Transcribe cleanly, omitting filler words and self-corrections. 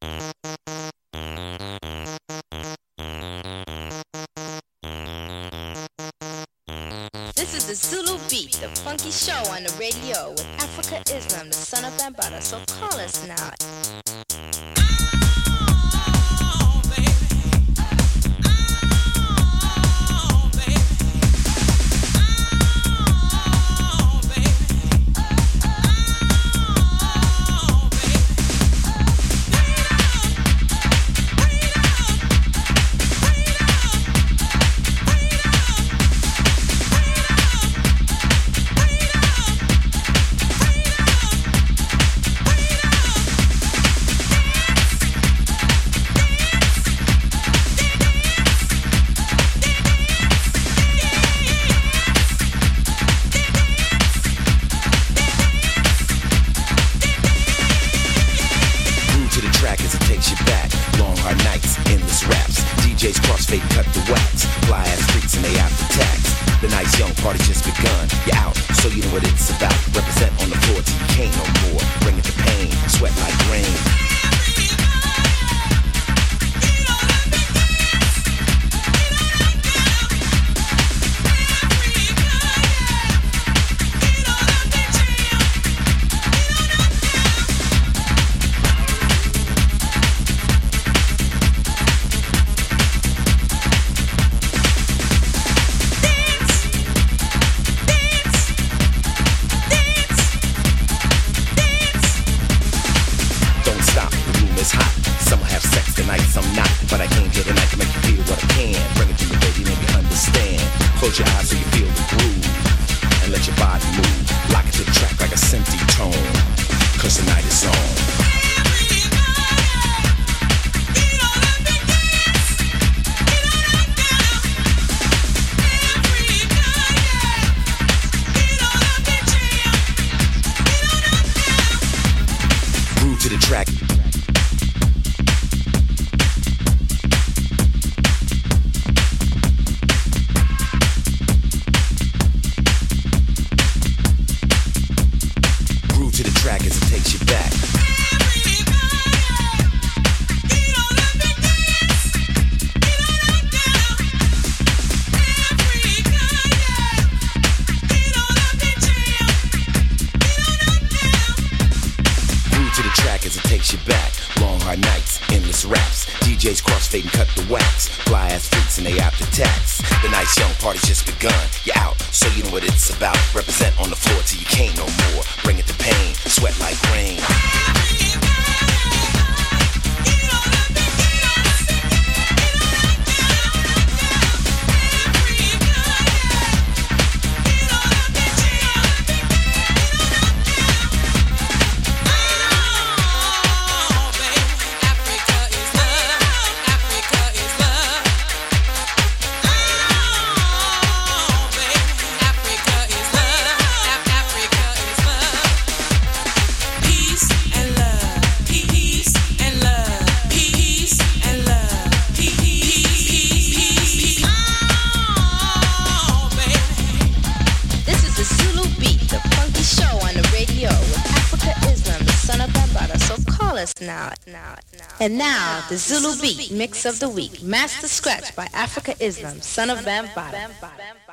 This is the Zulu Beat, the funky show on the radio with Africa Islam, the son of Bambaataa. So call us now. DJs crossfade, cut the wax. Fly ass freaks and they after tax. The nice young party just begun. You're out, so you know what it's about. Represent on the floor till you can't no more. Bring it to pain, sweat like rain. Some not, but I came here tonight to make you feel what I can. Bring it to you, baby, make you understand. Close your eyes so you feel the groove, and let your body move. Lock it to the track like a synthy tone, cause the night is on. Groove to the track. As it takes you back. Groove to the track as it takes you back. Long hard nights, endless raps. DJs crossfade and cut the wax. Fly ass freaks and they after tax. The nice young party's just begun. You're out, so you know what it's about. Represent on the floor till you can't no more. Bring it to pain, sweat like rain. And now, the Zulu Beat Mix of the Week, Master Scratch by Africa Islam, son of Bambaataa.